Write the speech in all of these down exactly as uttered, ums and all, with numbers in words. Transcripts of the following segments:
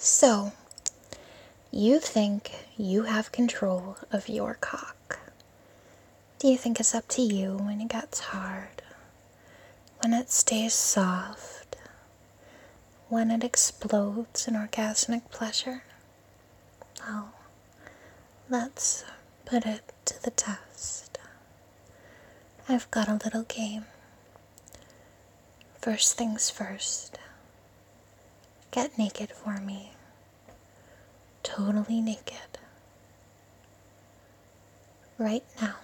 So, you think you have control of your cock. Do you think it's up to you when it gets hard? When it stays soft? When it explodes in orgasmic pleasure? Well, let's put it to the test. I've got a little game. First things first. Get naked for me. Totally naked. Right now.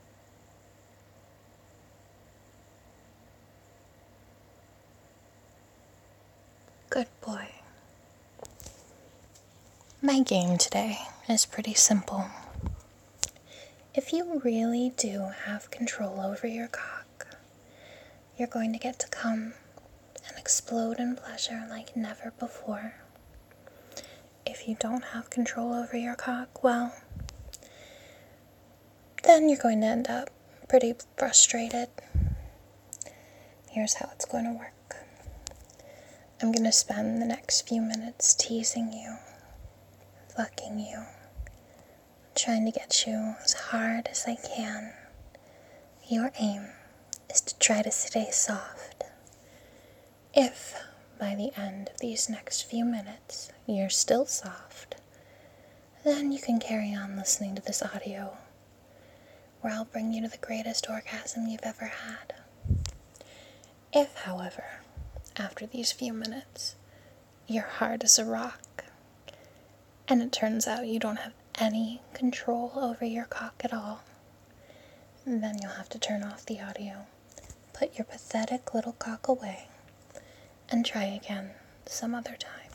Good boy. My game today is pretty simple. If you really do have control over your cock, you're going to get to come and explode in pleasure like never before. If you don't have control over your cock, well, then you're going to end up pretty frustrated. Here's how it's going to work. I'm going to spend the next few minutes teasing you, fucking you, trying to get you as hard as I can. Your aim is to try to stay soft. If, by the end of these next few minutes, you're still soft, then you can carry on listening to this audio, where I'll bring you to the greatest orgasm you've ever had. If, however, after these few minutes, you're hard as a rock, and it turns out you don't have any control over your cock at all, then you'll have to turn off the audio, put your pathetic little cock away, and try again some other time.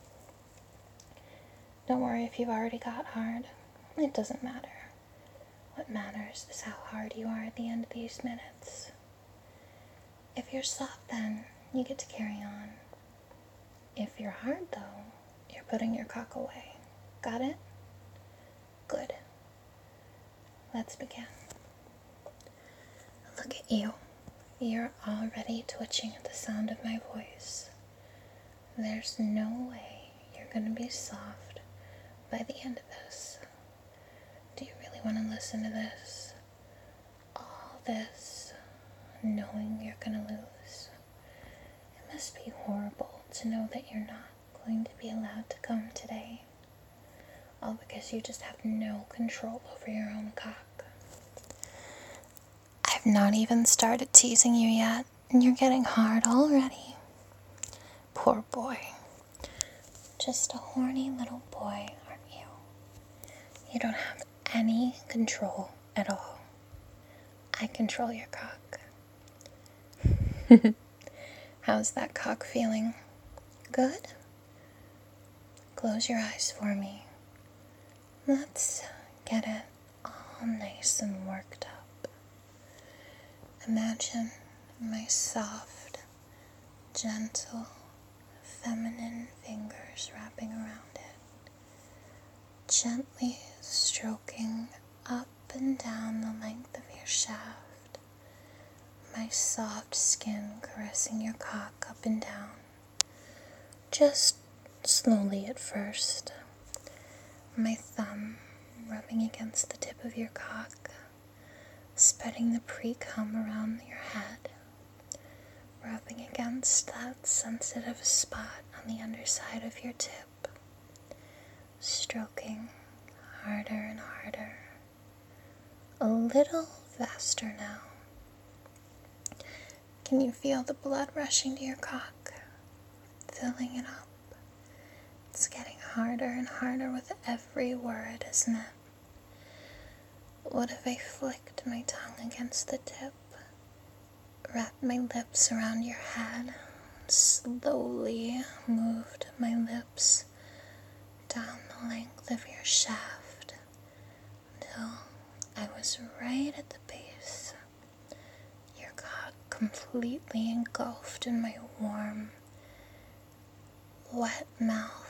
Don't worry if you've already got hard. It doesn't matter. What matters is how hard you are at the end of these minutes. If you're soft, then you get to carry on. If you're hard, though, you're putting your cock away. Got it? Good. Let's begin. Look at you. You're already twitching at the sound of my voice. There's no way you're going to be soft by the end of this. Do you really want to listen to this? All this, knowing you're going to lose. It must be horrible to know that you're not going to be allowed to come today. All because you just have no control over your own cock. I've not even started teasing you yet, and you're getting hard already. Poor boy. Just a horny little boy, aren't you? You don't have any control at all. I control your cock. How's that cock feeling? Good? Close your eyes for me. Let's get it all nice and worked up. Imagine my soft, gentle, feminine fingers wrapping around it, gently stroking up and down the length of your shaft, my soft skin caressing your cock up and down, just slowly at first, my thumb rubbing against the tip of your cock, spreading the pre-cum around your head, rubbing against that sensitive spot on the underside of your tip, stroking harder and harder, a little faster now. Can you feel the blood rushing to your cock, filling it up? It's getting harder and harder with every word, isn't it? What if I flicked my tongue against the tip, wrapped my lips around your head, slowly moved my lips down the length of your shaft until I was right at the base, your cock completely engulfed in my warm, wet mouth.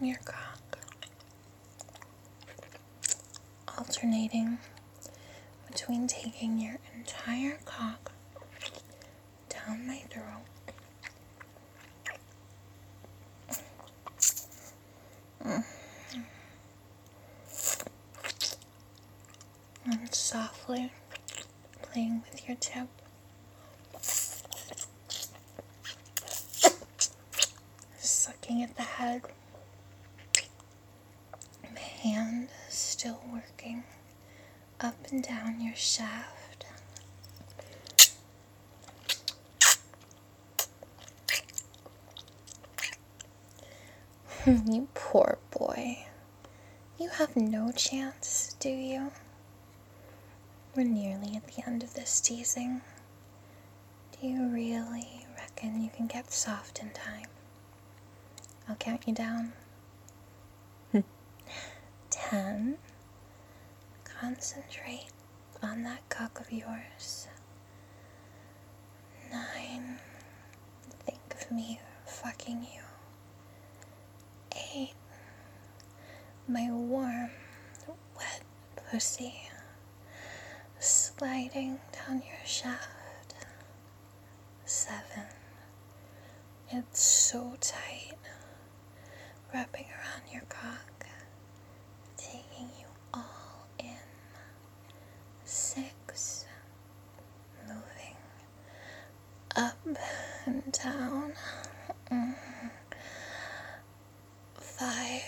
your cock, alternating between taking your entire cock down my throat mm. and softly playing with your tip. Sucking at the head. My hand is still working up and down your shaft. You poor boy. You have no chance, do you? We're nearly at the end of this teasing. Do you really reckon you can get soft in time? I'll count you down. Ten. Concentrate on that cock of yours. Nine. Think of me fucking you. Eight. My warm, wet pussy sliding down your shaft. Seven. It's so tight, wrapping around your cock, taking you all in. Six. Moving up and down. Mm. Five.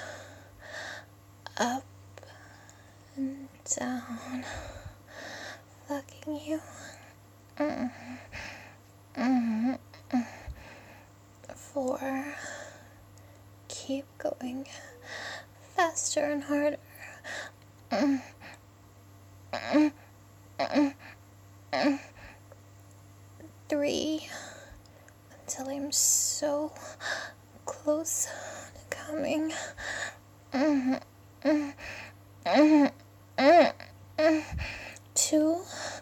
Up and down. Fucking you. Mm. Mm. Mm. Four. Keep going faster and harder. Mm. Mm. Mm. Mm. Three. Until I'm so close to coming. Mm. Mm. Mm. Mm. Mm. Two.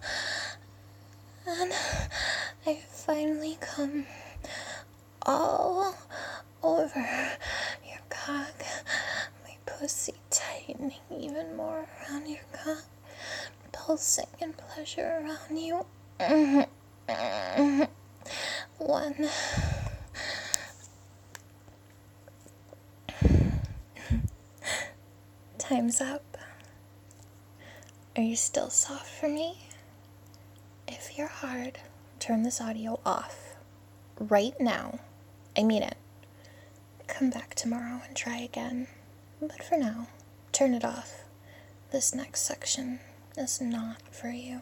And I finally come all over your cock, my pussy tightening even more around your cock, pulsing in pleasure around you. One. Time's up. Are you still soft for me? If you're hard, turn this audio off. Right now. I mean it. Come back tomorrow and try again. But for now, turn it off. This next section is not for you.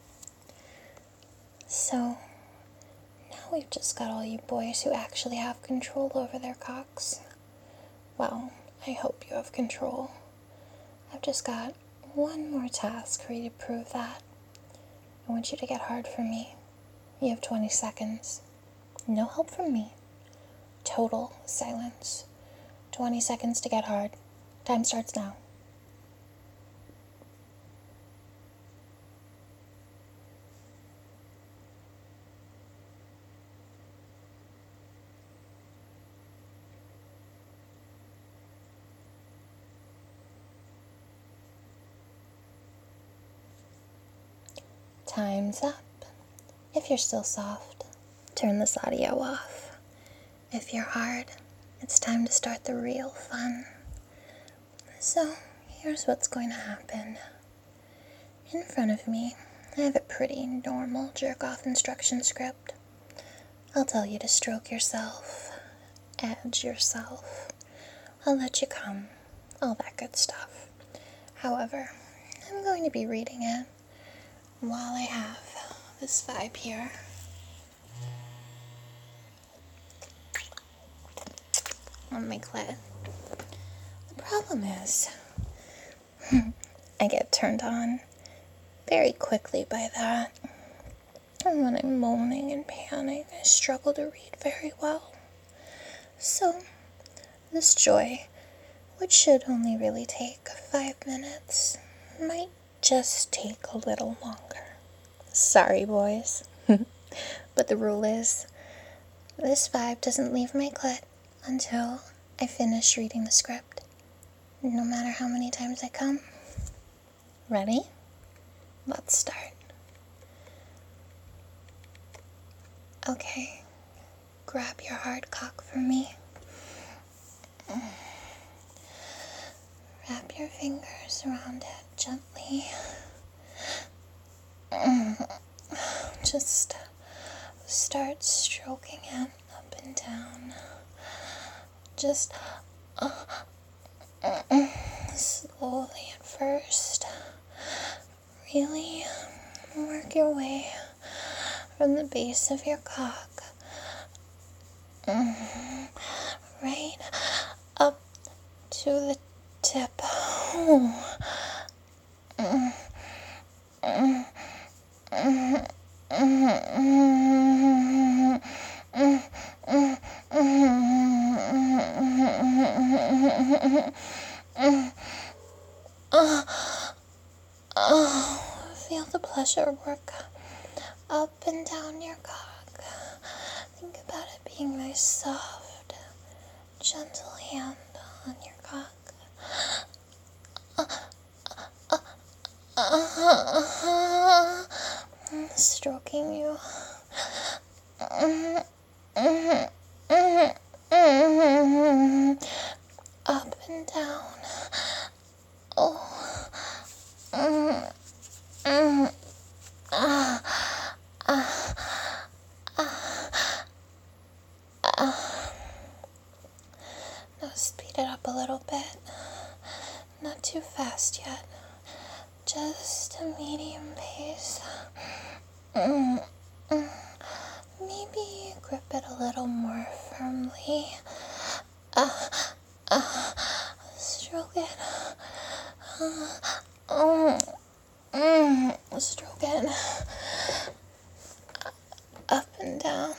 So, now we've just got all you boys who actually have control over their cocks. Well, I hope you have control. I've just got one more task for you to prove that. I want you to get hard for me. You have twenty seconds. No help from me. Total silence. twenty seconds to get hard. Time starts now. Time's up. If you're still soft, turn this audio off. If you're hard, it's time to start the real fun. So, here's what's going to happen. In front of me, I have a pretty normal jerk-off instruction script. I'll tell you to stroke yourself, edge yourself, I'll let you come, all that good stuff. However, I'm going to be reading it while I have this vibe here. On my clit. The problem is, I get turned on very quickly by that. And when I'm moaning and panting, I struggle to read very well. So, this joy, which should only really take five minutes, might just take a little longer. Sorry, boys. But the rule is, this vibe doesn't leave my clit until I finished reading the script, no matter how many times I come. Ready? Let's start. Okay, grab your hard cock for me. Wrap your fingers around it gently. Just start stroking it up and down. Just uh, uh, slowly at first. Really work your way from the base of your cock right up to the tip. Oh, feel the pleasure work up and down your cock. Think about it being nice, soft, gentle hand on your cock. Stroking you. Up and down. Oh. Now speed it up a little bit. Not too fast yet. Just a medium pace. Maybe grip it a little more firmly. Uh, uh, stroke it. Uh, um, stroke it. Up and down.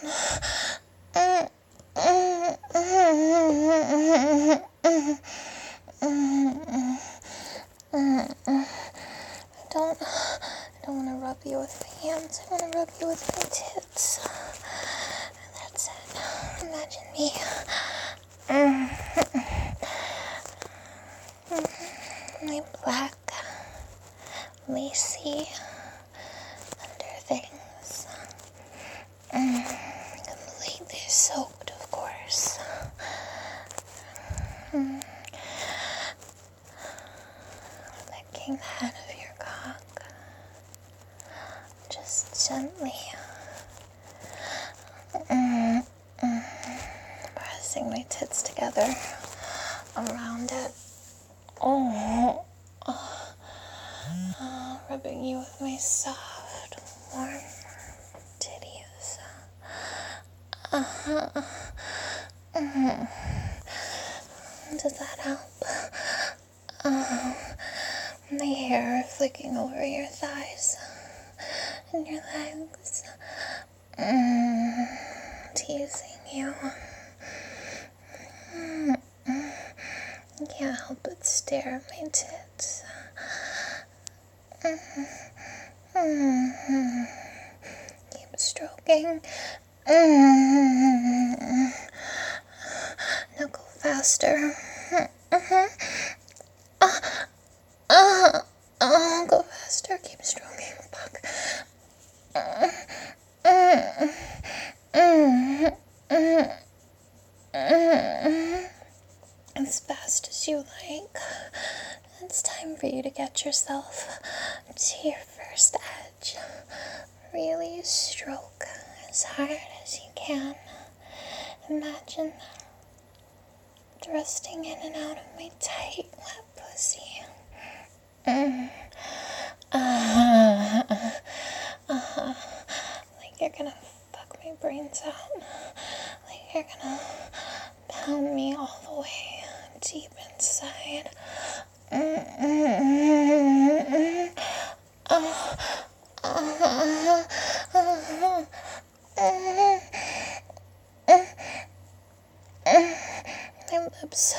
Don't, I don't want to rub you with my hands. I want to rub you with my tits. That's it. Imagine me. My black, lacy under things. Completely soaked, of course. Licking the head of your cock. Just gently. Pressing my tits together around it. Oh, oh, oh, rubbing you with my soft, warm titties. Uh-huh. Mm-hmm. Does that help? Uh, my hair flicking over your thighs and your legs. Mm, teasing you. Mm, I can't help but stare at my tits. Mm-hmm. Mm-hmm. Keep stroking. Mm-hmm. Now go faster. Mm-hmm. Uh, uh, uh, go faster. Keep stroking. Fuck. Uh, uh, uh, uh, uh, as fast as you like. It's time for you to get yourself to your first edge. Really stroke as hard as you can. Imagine thrusting in and out of my tight, wet pussy. Mm. Uh, uh, uh, like you're gonna fuck my brains out. Like you're gonna pound me all the way deep inside. Mm, mm, mm, mm. Uh, uh, uh, uh, uh, uh, uh. My lips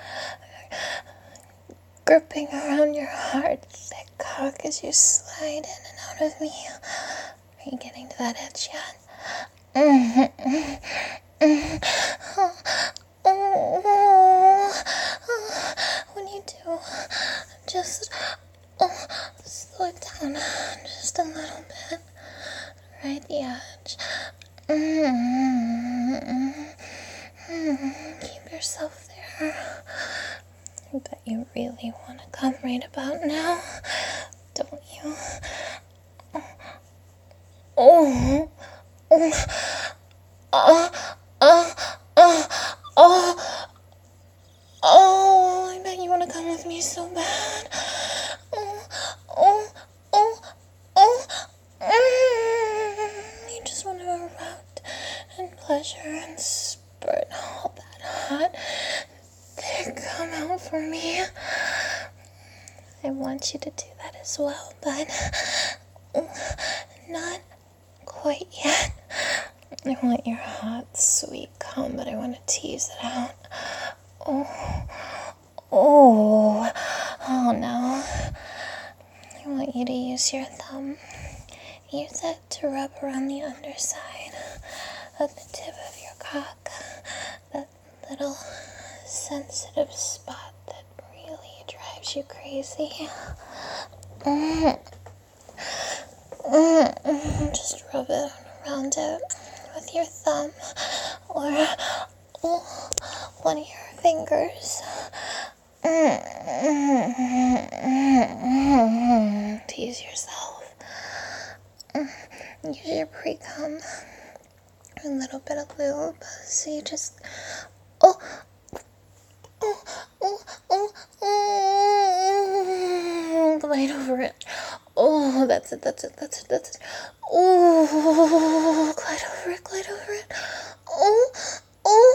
gripping around your hard, thick cock as you slide in and out of me. Are you getting to that edge yet? Mm-hmm. Mm-hmm. Oh, oh, oh. do. Just, oh, slow it down just a little bit. Right at the edge. Mm-hmm. Keep yourself there. I bet you really want to come right about now, don't you? Oh, oh, uh, uh, uh, oh, oh, I bet you want to come with me so bad. Oh, oh, oh, oh, mm. You just want to erupt and pleasure and spurt all that hot thing come out for me. I want you to do that as well, but not quite yet. I want your hot, sweet cum, but I want to tease it out. Oh, oh, oh no. I want you to use your thumb. Use it to rub around the underside of the tip of your cock. That little sensitive spot that really drives you crazy. Mm. Mm. Just rub it around it with your thumb or oh, one of your fingers. Mm. Tease yourself. Use your pre-cum. A little bit of lube. So you just oh oh oh oh oh glide over it. Oh, that's it, that's it, that's it, that's it. Oh, glide over it, glide over it. Oh, oh.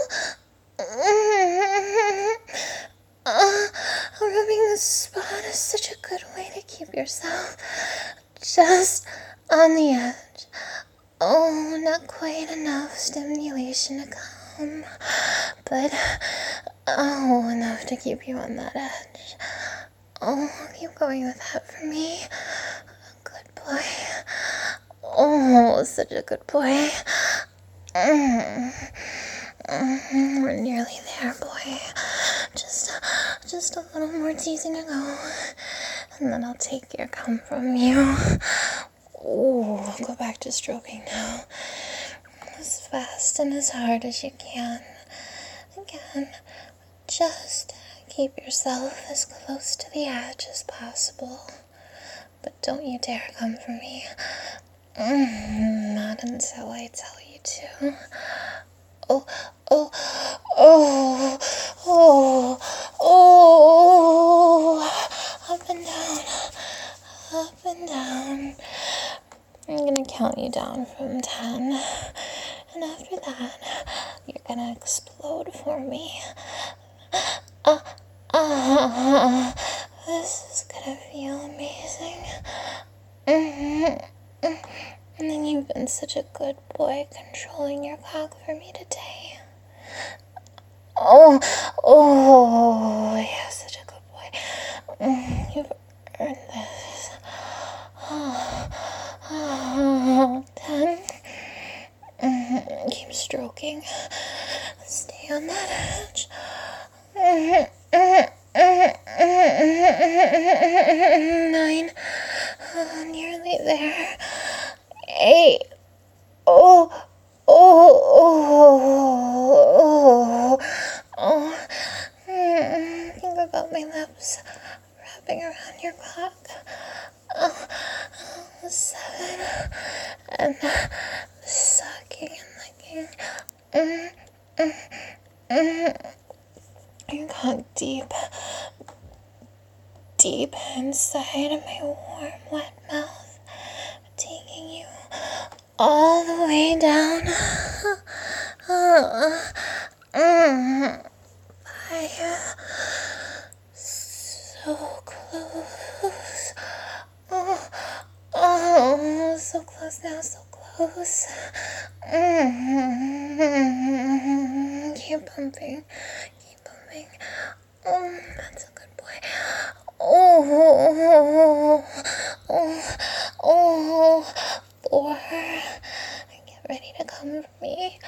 Uh, rubbing the spot is such a good way to keep yourself just on the edge. Oh, not quite enough stimulation to come, but oh, enough to keep you on that edge. Oh, keep going with that for me. Good boy. Oh, such a good boy. Mm. Mm, we're nearly there, boy. Just, just a little more teasing to go, and then I'll take your cum from you. Oh, go back to stroking now. As fast and as hard as you can. Again, just keep yourself as close to the edge as possible. But don't you dare come for me. Mm, not until I tell you to. Oh, oh, oh, oh, oh, up and down, up and down. I'm gonna count you down from ten, and after that, you're gonna explode for me. Uh, uh, this is gonna feel amazing. Mm-hmm. And then you've been such a good boy controlling your cock for me today. Oh, oh, yeah, such a good boy. Mm, you've earned this. Oh, oh, ten. Mm, keep stroking. Stay on that edge. Nine. Oh, nearly there. Eight. Oh, oh, oh, oh, oh. Mm, think about my lips wrapping around your cock. Oh, seven. And sucking and licking. Mm, mm, mm. Your cock deep, deep inside of my warm, wet mouth, taking you all the way down. Uh, mm, Five. So close. Oh, oh, so close now, so close. Mm, keep pumping, keep pumping. Oh, that's a good boy. Oh, oh, oh, four. Get ready to come for me.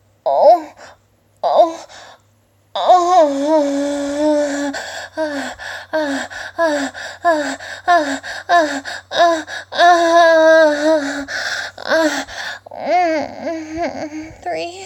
Oh, oh, oh. uh, uh, uh, uh, uh, uh, mm, three.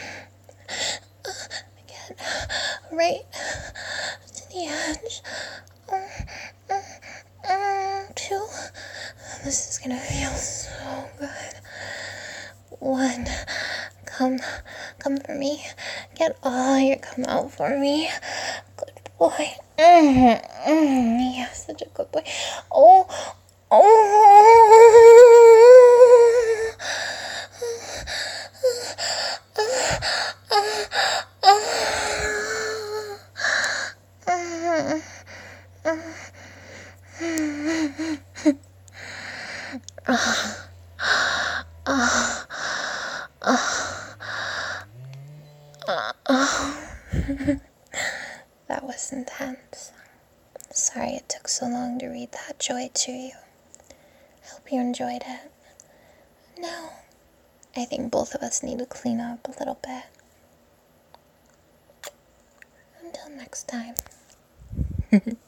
Get right to the edge. Uh, uh, uh, two. This is gonna feel so good. One. Come, come for me. Get all your come out for me. Good boy. Mm, mm, yeah, such a good boy. Oh, oh. That was intense. Sorry it took so long to read that joy to you. I hope you enjoyed it. Now, I think both of us need to clean up a little bit. Until next time.